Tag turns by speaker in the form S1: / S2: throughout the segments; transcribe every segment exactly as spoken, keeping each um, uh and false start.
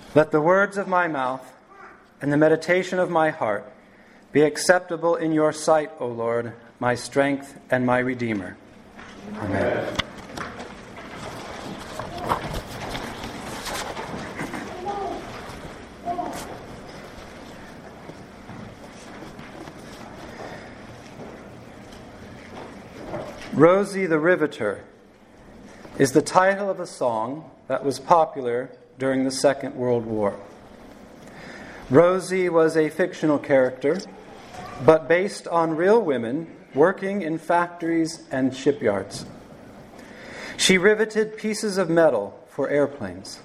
S1: Let the words of my mouth and the meditation of my heart be acceptable in your sight, O Lord, my strength and my Redeemer. Amen. Rosie the Riveter is the title of a song that was popular during the Second World War. Rosie was a fictional character, but based on real women working in factories and shipyards. She riveted pieces of metal for airplanes.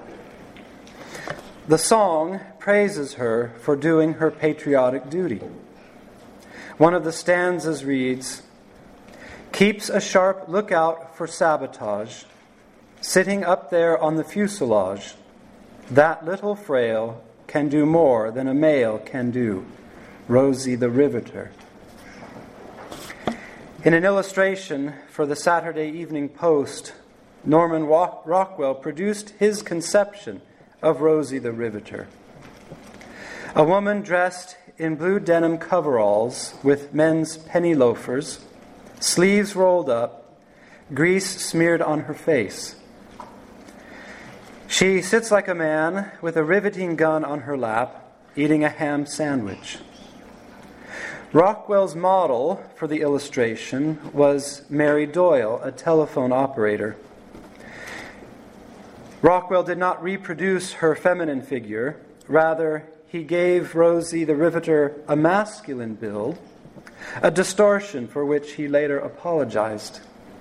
S1: The song praises her for doing her patriotic duty. One of the stanzas reads, "Keeps a sharp lookout for sabotage, sitting up there on the fuselage. That little frail can do more than a male can do. Rosie the Riveter." In an illustration for the Saturday Evening Post, Norman Rockwell produced his conception of Rosie the Riveter. A woman dressed in blue denim coveralls with men's penny loafers, sleeves rolled up, grease smeared on her face. She sits like a man with a riveting gun on her lap, eating a ham sandwich. Rockwell's model for the illustration was Mary Doyle, a telephone operator. Rockwell did not reproduce her feminine figure. Rather, he gave Rosie the Riveter a masculine build, a distortion for which he later apologized.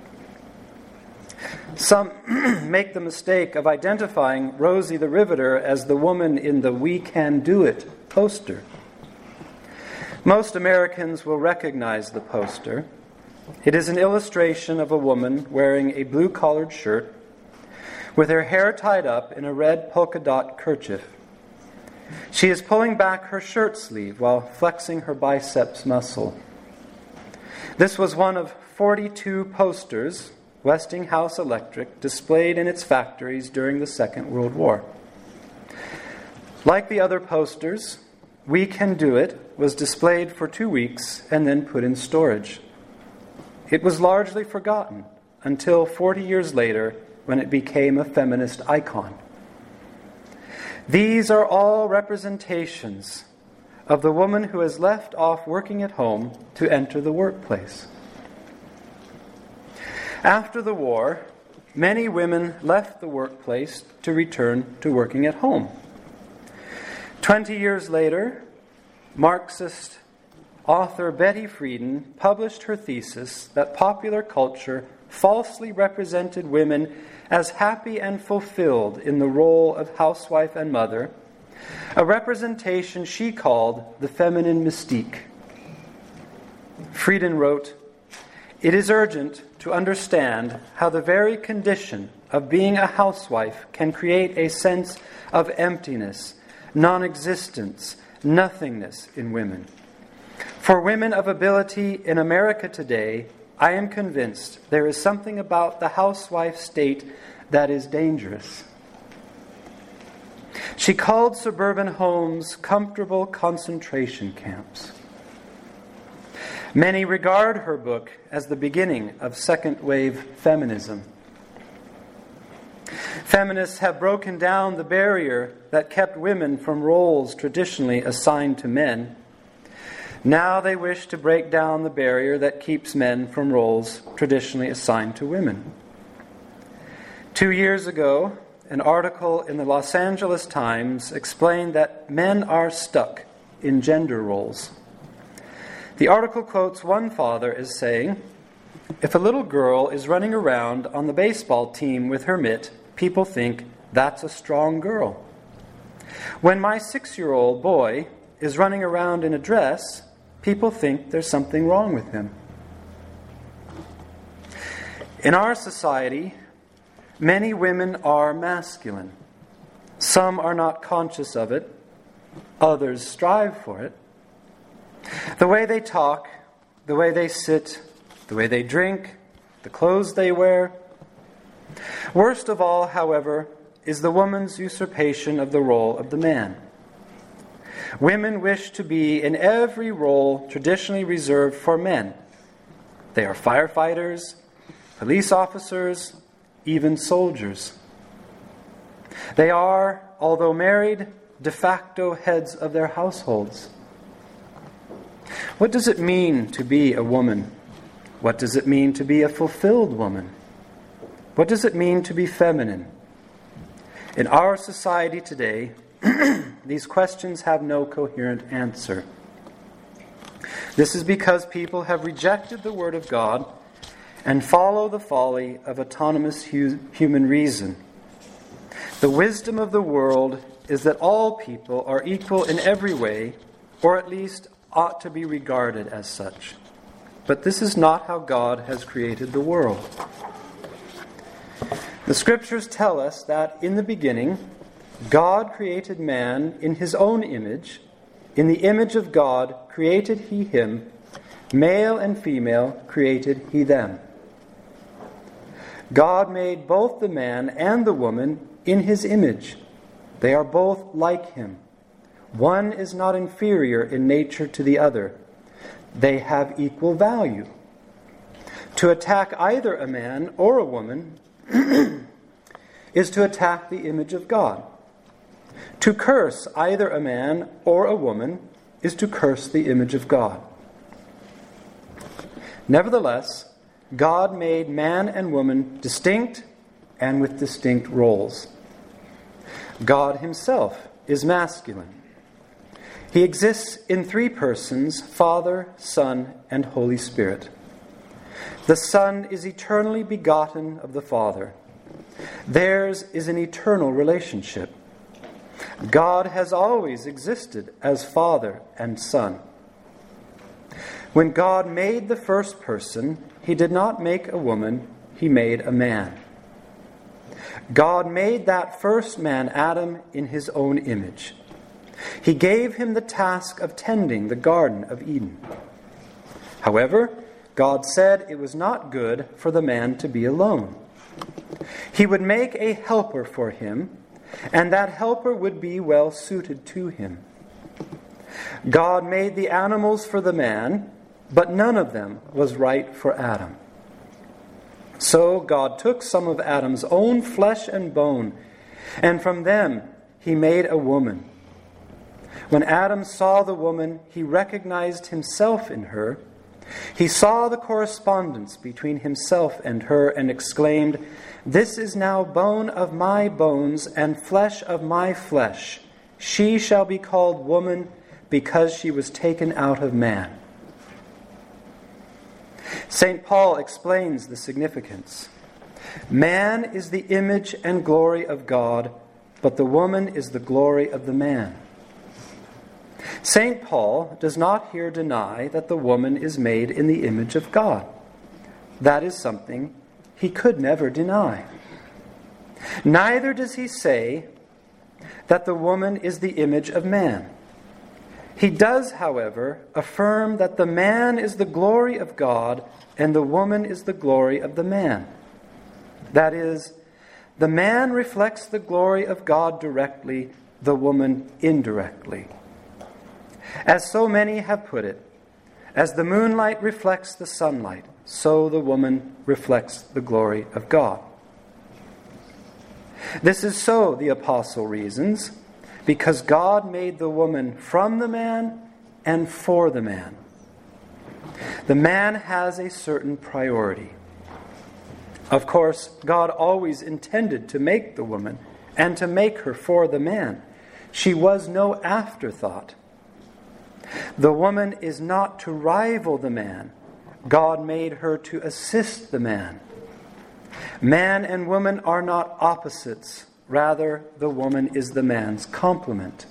S1: Some make the mistake of identifying Rosie the Riveter as the woman in the "We Can Do It" poster. Most Americans will recognize the poster. It is an illustration of a woman wearing a blue-collared shirt with her hair tied up in a red polka dot kerchief. She is pulling back her shirt sleeve while flexing her biceps muscle. This was one of forty-two posters Westinghouse Electric displayed in its factories during the Second World War. Like the other posters, "We Can Do It" was displayed for two weeks and then put in storage. It was largely forgotten until forty years later when it became a feminist icon. These are all representations of the woman who has left off working at home to enter the workplace. After the war, many women left the workplace to return to working at home. Twenty years later, Marxist author Betty Friedan published her thesis that popular culture falsely represented women as happy and fulfilled in the role of housewife and mother, a representation she called the feminine mystique. Friedan wrote, "It is urgent to understand how the very condition of being a housewife can create a sense of emptiness, non-existence, nothingness in women. For women of ability in America today, I am convinced there is something about the housewife state that is dangerous." She called suburban homes comfortable concentration camps. Many regard her book as the beginning of second-wave feminism. Feminists have broken down the barrier that kept women from roles traditionally assigned to men. Now they wish to break down the barrier that keeps men from roles traditionally assigned to women. Two years ago, an article in the Los Angeles Times explained that men are stuck in gender roles. The article quotes one father as saying, "If a little girl is running around on the baseball team with her mitt, people think that's a strong girl. When my six-year-old boy is running around in a dress, people think there's something wrong with him." In our society, many women are masculine. Some are not conscious of it. Others strive for it. The way they talk, the way they sit, the way they drink, the clothes they wear. Worst of all, however, is the woman's usurpation of the role of the man. Women wish to be in every role traditionally reserved for men. They are firefighters, police officers, even soldiers. They are, although married, de facto heads of their households. What does it mean to be a woman? What does it mean to be a fulfilled woman? What does it mean to be feminine? In our society today, these questions have no coherent answer. This is because people have rejected the Word of God and follow the folly of autonomous hu- human reason. The wisdom of the world is that all people are equal in every way, or at least ought to be regarded as such. But this is not how God has created the world. The Scriptures tell us that in the beginning, God created man in his own image. In the image of God created he him. Male and female created he them. God made both the man and the woman in his image. They are both like him. One is not inferior in nature to the other. They have equal value. To attack either a man or a woman is to attack the image of God. To curse either a man or a woman is to curse the image of God. Nevertheless, God made man and woman distinct and with distinct roles. God himself is masculine. He exists in three persons, Father, Son, and Holy Spirit. The Son is eternally begotten of the Father. Theirs is an eternal relationship. God has always existed as Father and Son. When God made the first person, he did not make a woman, he made a man. God made that first man, Adam, in his own image. He gave him the task of tending the Garden of Eden. However, God said it was not good for the man to be alone. He would make a helper for him, and that helper would be well suited to him. God made the animals for the man, but none of them was right for Adam. So God took some of Adam's own flesh and bone, and from them he made a woman. When Adam saw the woman, he recognized himself in her. He saw the correspondence between himself and her and exclaimed, "This is now bone of my bones and flesh of my flesh. She shall be called woman because she was taken out of man." Saint Paul explains the significance. Man is the image and glory of God, but the woman is the glory of the man. Saint Paul does not here deny that the woman is made in the image of God. That is something he could never deny. Neither does he say that the woman is the image of man. He does, however, affirm that the man is the glory of God and the woman is the glory of the man. That is, the man reflects the glory of God directly, the woman indirectly. As so many have put it, as the moonlight reflects the sunlight, so the woman reflects the glory of God. This is so, the apostle reasons, because God made the woman from the man and for the man. The man has a certain priority. Of course, God always intended to make the woman and to make her for the man. She was no afterthought. The woman is not to rival the man. God made her to assist the man. Man and woman are not opposites. Rather, the woman is the man's complement.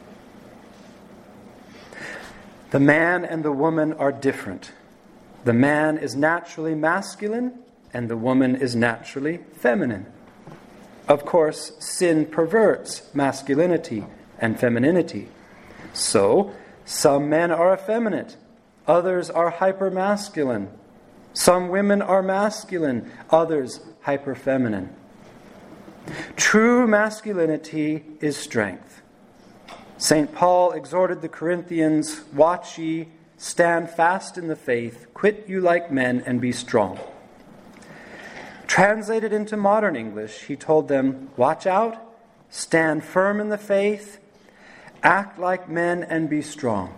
S1: The man and the woman are different. The man is naturally masculine and the woman is naturally feminine. Of course, sin perverts masculinity and femininity. So, some men are effeminate, others are hypermasculine. Some women are masculine, others hyperfeminine. True masculinity is strength. Saint Paul exhorted the Corinthians, "Watch ye, stand fast in the faith, quit you like men, and be strong." Translated into modern English, he told them, "Watch out, stand firm in the faith, act like men, and be strong."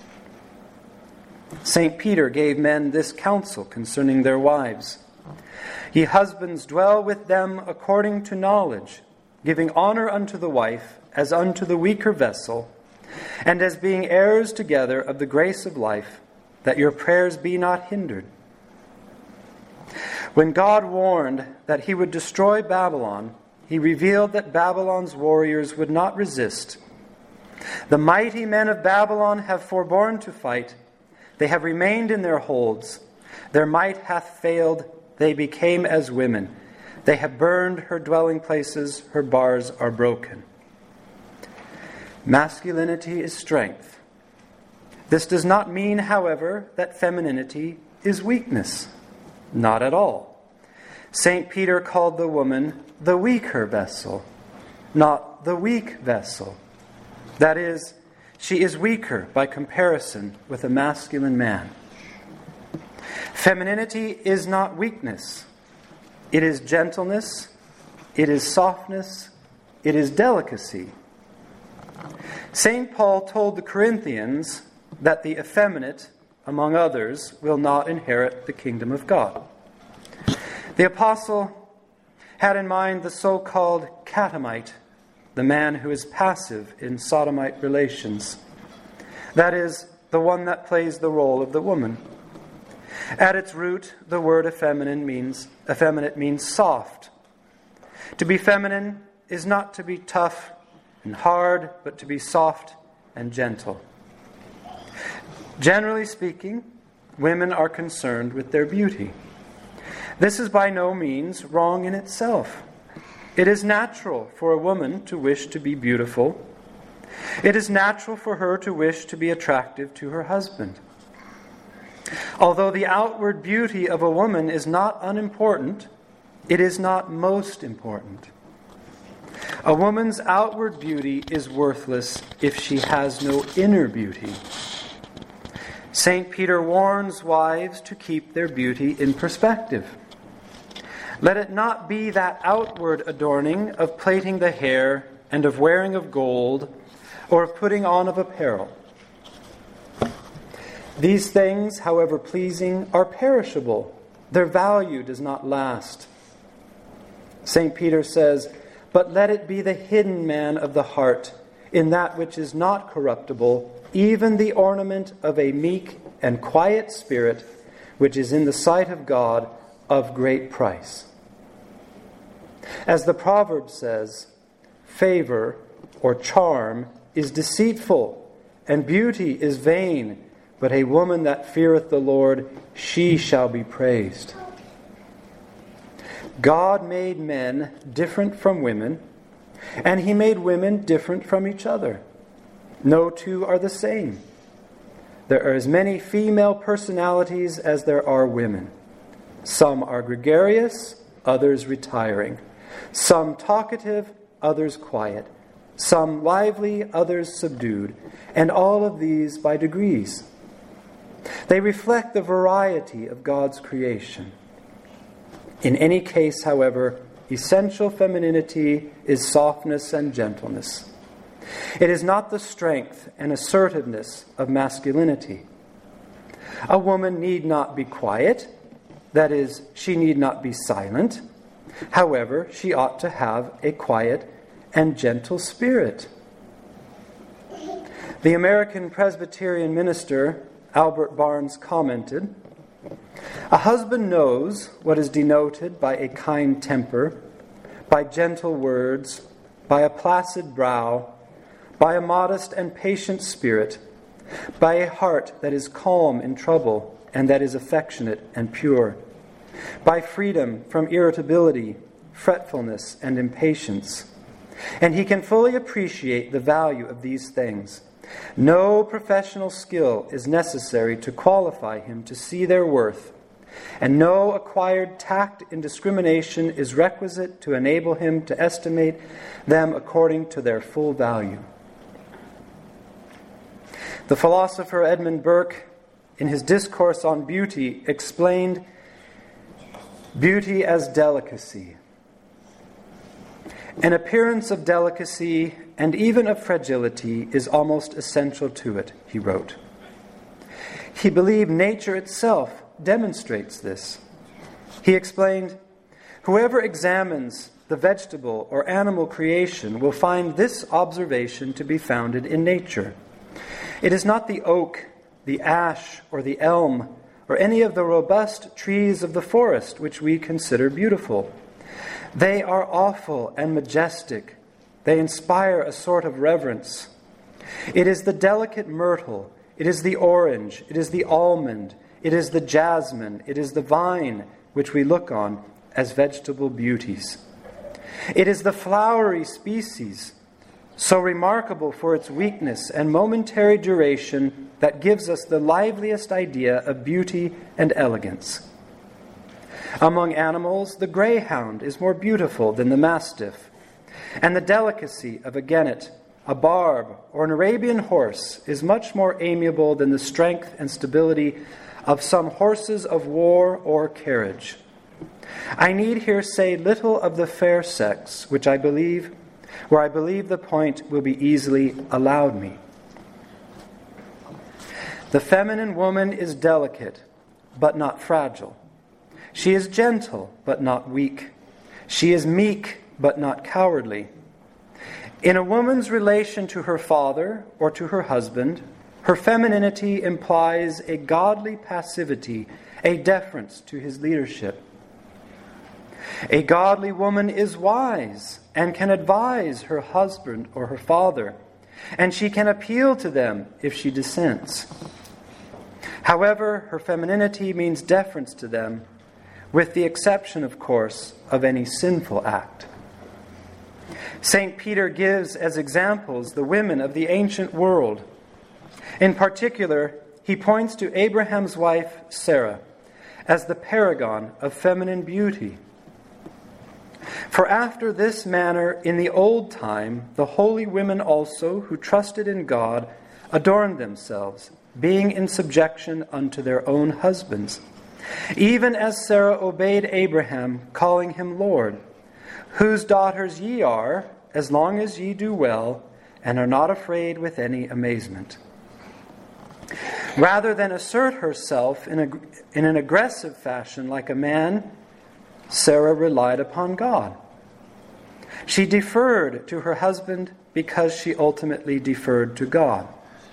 S1: Saint Peter gave men this counsel concerning their wives. "Ye husbands, dwell with them according to knowledge, giving honor unto the wife as unto the weaker vessel, and as being heirs together of the grace of life, that your prayers be not hindered." When God warned that he would destroy Babylon, he revealed that Babylon's warriors would not resist. "The mighty men of Babylon have forborne to fight. They have remained in their holds. Their might hath failed. They became as women. They have burned her dwelling places. Her bars are broken." Masculinity is strength. This does not mean, however, that femininity is weakness. Not at all. Saint Peter called the woman the weaker vessel, not the weak vessel. That is, she is weaker by comparison with a masculine man. Femininity is not weakness. It is gentleness, it is softness, it is delicacy. Saint Paul told the Corinthians that the effeminate, among others, will not inherit the kingdom of God. The apostle had in mind the so-called catamite, the man who is passive in sodomite relations. That is, the one that plays the role of the woman. At its root, the word effeminate means, effeminate means soft. To be feminine is not to be tough and hard, but to be soft and gentle. Generally speaking, women are concerned with their beauty. This is by no means wrong in itself. It is natural for a woman to wish to be beautiful. It is natural for her to wish to be attractive to her husband. Although the outward beauty of a woman is not unimportant, it is not most important. A woman's outward beauty is worthless if she has no inner beauty. Saint Peter warns wives to keep their beauty in perspective. Let it not be that outward adorning of plaiting the hair and of wearing of gold or of putting on of apparel. These things, however pleasing, are perishable. Their value does not last. Saint Peter says, "But let it be the hidden man of the heart, in that which is not corruptible, even the ornament of a meek and quiet spirit, which is in the sight of God of great price." As the proverb says, favor or charm is deceitful, and beauty is vain, but a woman that feareth the Lord, she shall be praised. God made men different from women, and he made women different from each other. No two are the same. There are as many female personalities as there are women. Some are gregarious, others retiring. Some talkative, others quiet. Some lively, others subdued. And all of these by degrees. They reflect the variety of God's creation. In any case, however, essential femininity is softness and gentleness. It is not the strength and assertiveness of masculinity. A woman need not be quiet. That is, she need not be silent. However, she ought to have a quiet and gentle spirit. The American Presbyterian minister, Albert Barnes, commented, "A husband knows what is denoted by a kind temper, by gentle words, by a placid brow, by a modest and patient spirit, by a heart that is calm in trouble and that is affectionate and pure, by freedom from irritability, fretfulness, and impatience. And he can fully appreciate the value of these things. No professional skill is necessary to qualify him to see their worth, and no acquired tact in discrimination is requisite to enable him to estimate them according to their full value. The philosopher Edmund Burke, in his discourse on beauty, explained beauty as delicacy. An appearance of delicacy and even of fragility is almost essential to it, he wrote. He believed nature itself demonstrates this. He explained, whoever examines the vegetable or animal creation will find this observation to be founded in nature. It is not the oak, the ash, or the elm, or any of the robust trees of the forest which we consider beautiful. They are awful and majestic. They inspire a sort of reverence. It is the delicate myrtle, it is the orange, it is the almond, it is the jasmine, it is the vine which we look on as vegetable beauties. It is the flowery species, so remarkable for its weakness and momentary duration, that gives us the liveliest idea of beauty and elegance. Among animals, the greyhound is more beautiful than the mastiff, and the delicacy of a genet, a barb, or an Arabian horse is much more amiable than the strength and stability of some horses of war or carriage. I need here say little of the fair sex, which I believe, where I believe the point will be easily allowed me. The feminine woman is delicate, but not fragile. She is gentle, but not weak. She is meek, but not cowardly. In a woman's relation to her father or to her husband, her femininity implies a godly passivity, a deference to his leadership. A godly woman is wise and can advise her husband or her father, and she can appeal to them if she dissents. However, her femininity means deference to them, with the exception, of course, of any sinful act. Saint Peter gives as examples the women of the ancient world. In particular, he points to Abraham's wife, Sarah, as the paragon of feminine beauty. For after this manner in the old time, the holy women also, who trusted in God, adorned themselves, being in subjection unto their own husbands. Even as Sarah obeyed Abraham, calling him Lord, whose daughters ye are, as long as ye do well, and are not afraid with any amazement. Rather than assert herself in, a, in an aggressive fashion like a man, Sarah relied upon God. She deferred to her husband because she ultimately deferred to God.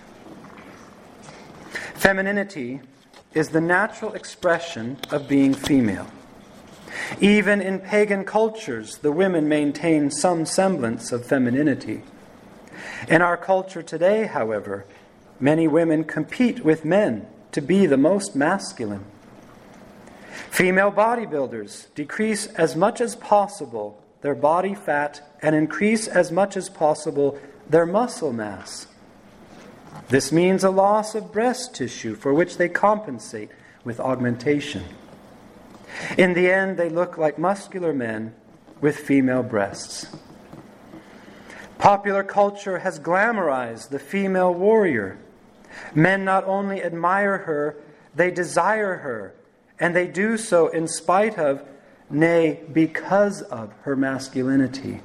S1: Femininity is the natural expression of being female. Even in pagan cultures, the women maintain some semblance of femininity. In our culture today, however, many women compete with men to be the most masculine. Female bodybuilders decrease as much as possible their body fat and increase as much as possible their muscle mass. This means a loss of breast tissue for which they compensate with augmentation. In the end, they look like muscular men with female breasts. Popular culture has glamorized the female warrior. Men not only admire her, they desire her, and they do so in spite of, nay, because of her masculinity.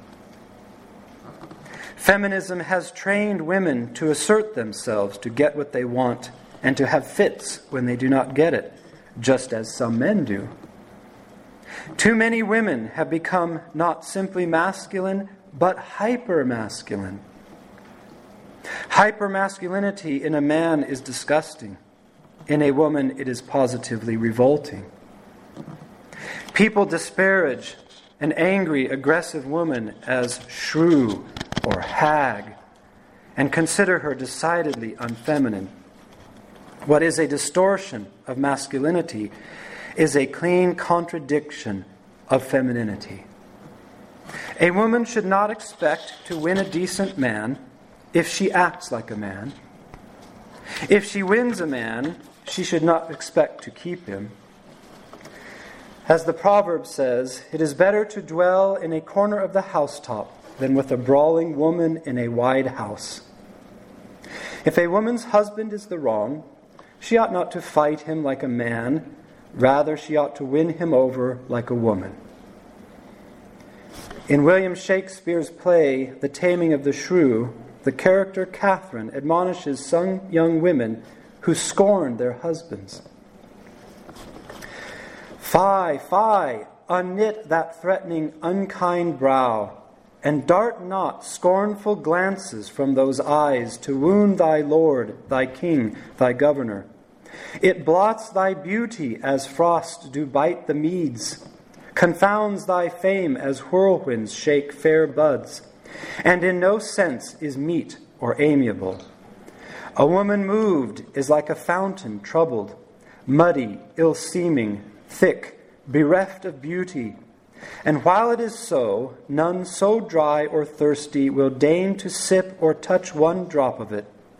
S1: Feminism has trained women to assert themselves, to get what they want, and to have fits when they do not get it, just as some men do. Too many women have become not simply masculine, but hyper-masculine. Hyper-masculinity in a man is disgusting. In a woman, it is positively revolting. People disparage an angry, aggressive woman as shrew or hag and consider her decidedly unfeminine. What is a distortion of masculinity is a clean contradiction of femininity. A woman should not expect to win a decent man if she acts like a man. If she wins a man, she should not expect to keep him. As the proverb says, it is better to dwell in a corner of the housetop than with a brawling woman in a wide house. If a woman's husband is the wrong, she ought not to fight him like a man. Rather, she ought to win him over like a woman. In William Shakespeare's play, The Taming of the Shrew, the character Catherine admonishes some young women who scorn their husbands. Fie, fie, unknit that threatening, unkind brow, and dart not scornful glances from those eyes to wound thy lord, thy king, thy governor. It blots thy beauty as frost do bite the meads, confounds thy fame as whirlwinds shake fair buds, and in no sense is meet or amiable. A woman moved is like a fountain troubled, muddy, ill-seeming, thick, bereft of beauty. And while it is so, none so dry or thirsty will deign to sip or touch one drop of it.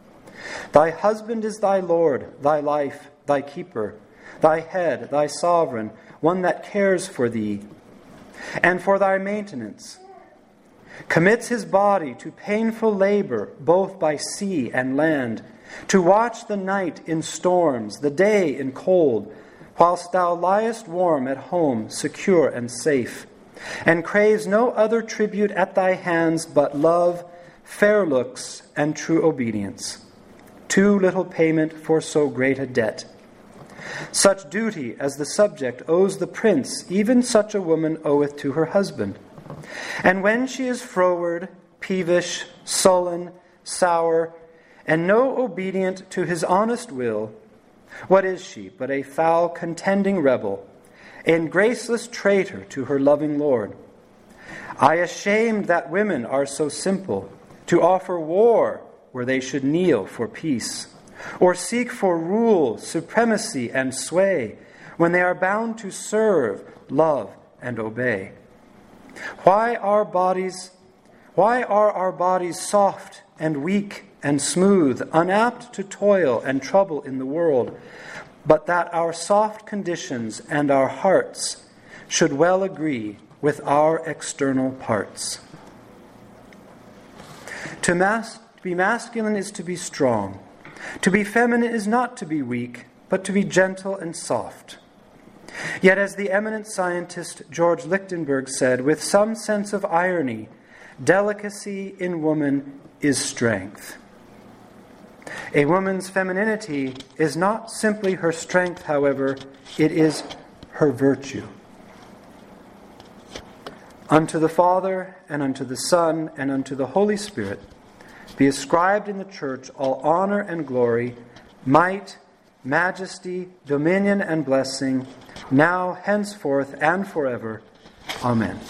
S1: Thy husband is thy Lord, thy life, thy keeper, thy head, thy sovereign, one that cares for thee, and for thy maintenance, commits his body to painful labor, both by sea and land, to watch the night in storms, the day in cold, whilst thou liest warm at home, secure and safe, and craves no other tribute at thy hands but love, fair looks, and true obedience. Too little payment for so great a debt. Such duty as the subject owes the prince, even such a woman oweth to her husband. And when she is froward, peevish, sullen, sour, and no obedient to his honest will, what is she but a foul contending rebel, and graceless traitor to her loving Lord? I ashamed that women are so simple, to offer war where they should kneel for peace, or seek for rule, supremacy, and sway, when they are bound to serve, love, and obey. Why are bodies, why are our bodies soft and weak and smooth, unapt to toil and trouble in the world, but that our soft conditions and our hearts should well agree with our external parts? To mas- be masculine is to be strong. To be feminine is not to be weak, but to be gentle and soft. Yet, as the eminent scientist George Lichtenberg said, with some sense of irony, delicacy in woman is strength. A woman's femininity is not simply her strength, however, it is her virtue. Unto the Father, and unto the Son, and unto the Holy Spirit, be ascribed in the Church all honor and glory, might, majesty, dominion, and blessing, now, henceforth, and forever. Amen.